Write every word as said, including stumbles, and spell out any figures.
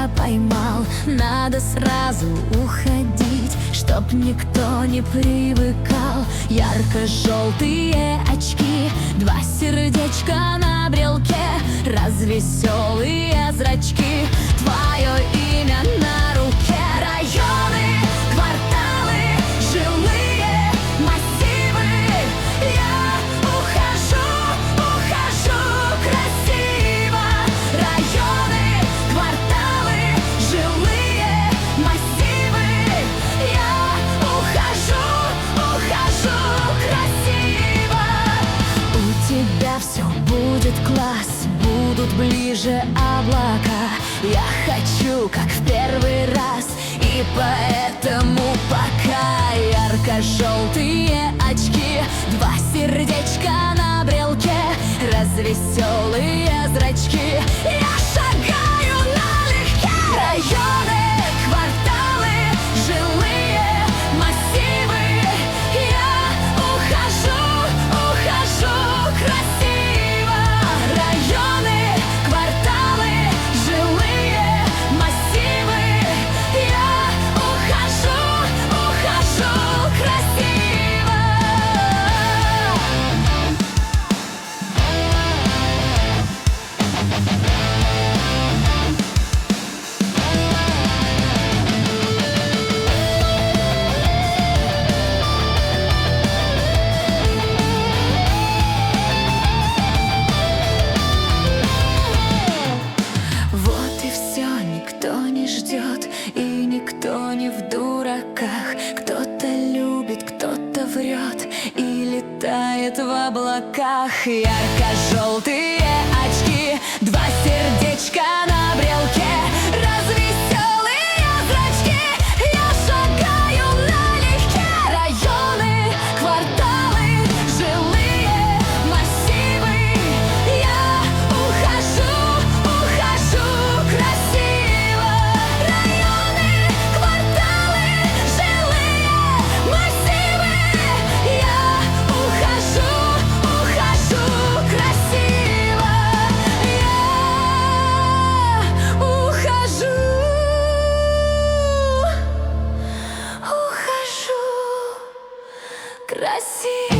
тебя поймал. Надо сразу уходить, чтоб никто не привыкал. Ярко-желтые очки, два сердечка на брелке, развеселые зрачки, твое имя на руке. Районы, кварталы, жилые массивы. Я ухожу, ухожу красиво. Районы, кварталы, жилые массивы. Я ухожу, ухожу красиво. У тебя все будет класс, будут ближе облака. Я хочу, как в первый раз, и поэтому пока. Ярко-желтые очки, два сердечка на брелке, развеселые зрачки. Я шагаю налегке. Районы, кварталы, жилые массивы. Я ухожу, ухожу красиво. Районы, кварталы, жилые массивы. Я ухожу, ухожу красиво. Вот и все, никто не ждет, и никто не в дураках. Кто-то любит, кто-то врет и летает в облаках. Ярко-желтые очки, два сердечка на брелке, развеселые зрачки. Я шагаю налегке. Районы, кварталы, жилые массивы. Я ухожу, ухожу красиво. Районы, кварталы, жилые массивы. Я ухожу, ухожу красиво. Я ухожу, ухожу красиво.